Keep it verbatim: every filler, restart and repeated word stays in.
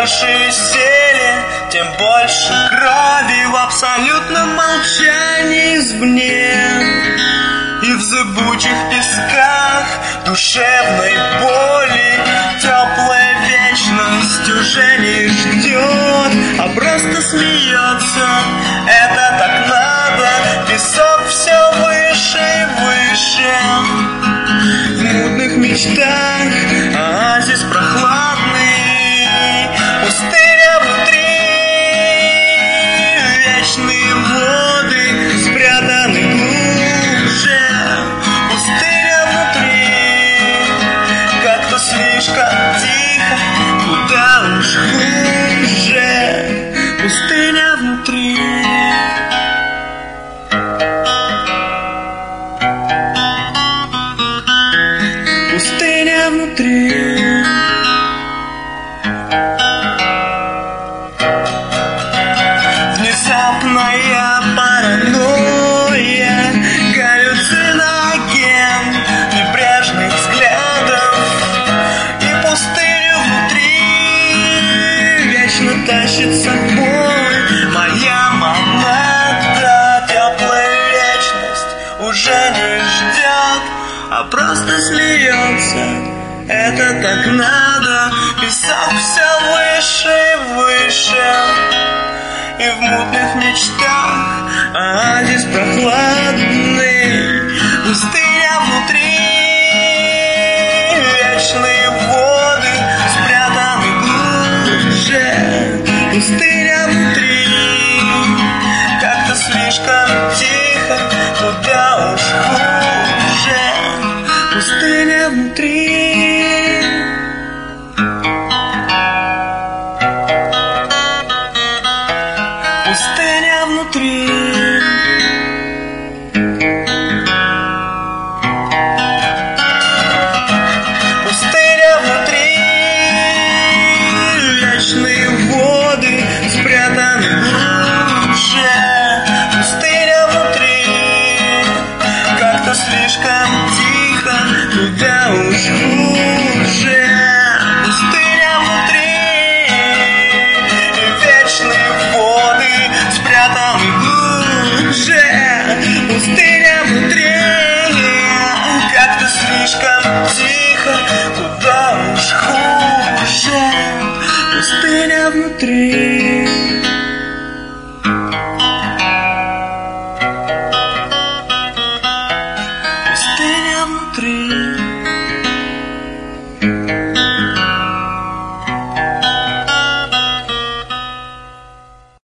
больше веселья, тем больше крови в абсолютном молчании извне. И в зыбучих песках душевной боли теплая вечность уже не ждет, а просто смеется. Это так надо, песок все выше и выше. В мутных мечтах оазис прохладный, пустыня внутри, вечные воды спрятаны глубже. Пустыня внутри, как-то слишком тихо, куда уж хуже. Пустыня внутри. Пустыня внутри. Внезапная паранойя, галлюциноген небрежных взглядов. И пустыню внутри вечно тащит с собой моя монада. Теплая вечность уже не ждет, а просто смеется. Это так надо, песок все выше и выше. И в мутных мечтах оазис прохладный, пустыня внутри, вечные воды спрятаны глубже. Пустыня внутри, как-то слишком тихо, куда уж хуже. Пустыня внутри. Пустыня внутри. Пустыня внутри, вечные воды спрятаны глубже. Пустыня внутри, как-то слишком тихо, куда уж хуже. Пустыня внутри, вечные воды спрятаны глубже. Пустыня внутри, как-то слишком тихо, куда уж хуже. Пустыня внутри. Пустыня внутри.